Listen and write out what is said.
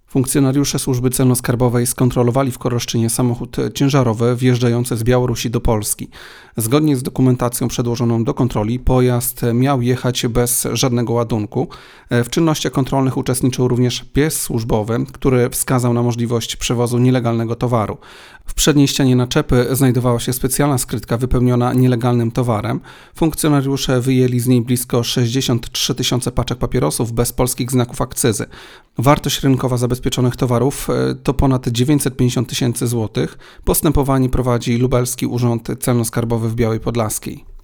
Funkcjonariusze służby celno-skarbowej skontrolowali w Koroszczynie samochód ciężarowy wjeżdżający z Białorusi do Polski. Zgodnie z dokumentacją przedłożoną do kontroli pojazd miał jechać bez żadnego ładunku. W czynnościach kontrolnych uczestniczył również pies służbowy, który wskazał na możliwość przewozu nielegalnego towaru. W przedniej ścianie naczepy znajdowała się specjalna skrytka wypełniona nielegalnym towarem. Funkcjonariusze wyjęli z niej blisko 63 tysiące paczek papierosów bez polskich znaków akcyzy. Wartość rynkowa zabezpieczonych towarów to ponad 950 tysięcy złotych. Postępowanie prowadzi Lubelski Urząd Celno-Skarbowy w Białej Podlaskiej.